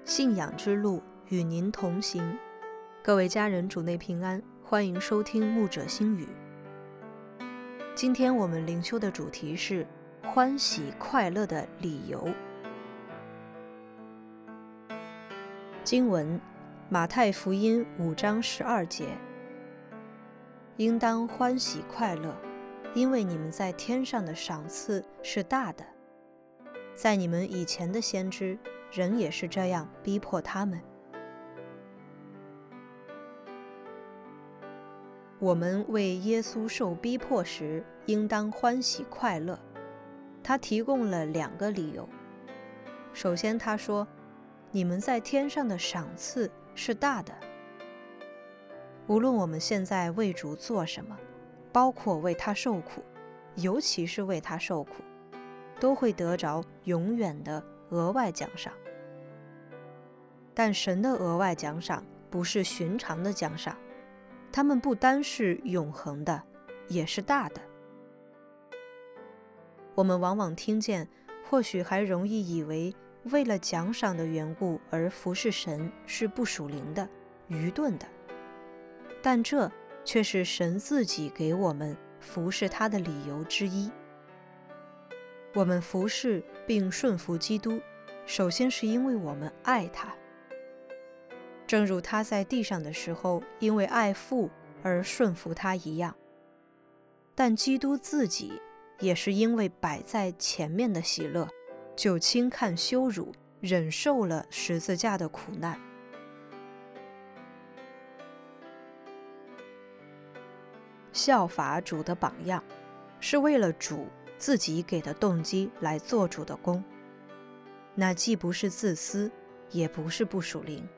信仰之路与您同行。各位家人，主内平安，欢迎收听牧者心语。今天我们灵修的主题是欢喜快乐的理由。经文马太福音5章12节，应当欢喜快乐，因为你们在天上的赏赐是大的。在你们以前的先知，人也是这样逼迫他们。我们为耶稣受逼迫时，应当欢喜快乐。他提供了2个理由。首先他说，你们在天上的赏赐是大的。无论我们现在为主做什么，包括为他受苦，尤其是为他受苦，都会得着永远的额外奖赏。但神的额外奖赏不是寻常的奖赏，它们不单是永恒的，也是大的。我们往往听见，或许还容易以为为了奖赏的缘故而服侍神是不属灵的、愚钝的，但这却是神自己给我们服侍他的理由之一。我们服侍并顺服基督，首先是因为我们爱他，正如他在地上的时候因为爱父而顺服他一样。但基督自己也是因为摆在前面的喜乐，就轻看羞辱，忍受了十字架的苦难。效法主的榜样，是为了主自己给的动机来做主的工，那既不是自私，也不是不属灵。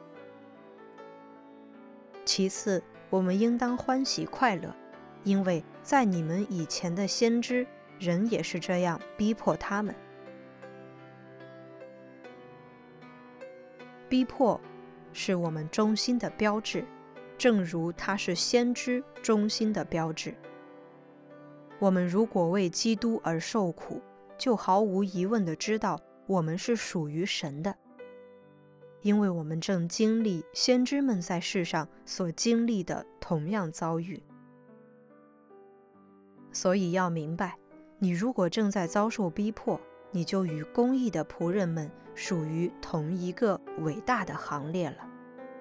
其次，我们应当欢喜快乐，因为在你们以前的先知，人也是这样逼迫他们。逼迫是我们忠心的标志，正如它是先知忠心的标志。我们如果为基督而受苦，就毫无疑问地知道我们是属于神的，因为我们正经历先知们在世上所经历的同样遭遇。所以要明白，你如果正在遭受逼迫，你就与公义的仆人们属于同一个伟大的行列了。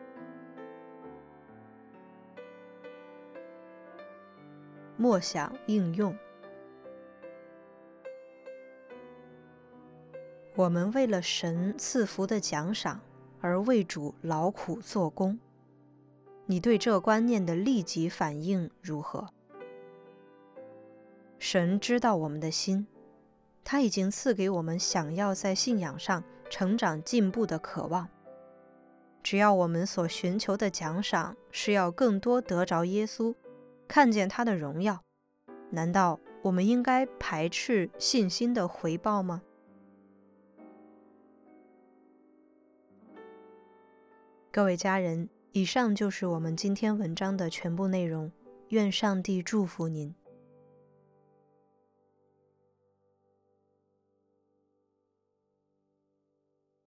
默想应用。我们为了神赐福的奖赏而为主劳苦做工，你对这观念的立即反应如何？神知道我们的心，他已经赐给我们想要在信仰上成长进步的渴望。只要我们所寻求的奖赏是要更多得着耶稣，看见他的荣耀，难道我们应该排斥信心的回报吗？各位家人，以上就是我们今天文章的全部内容，愿上帝祝福您。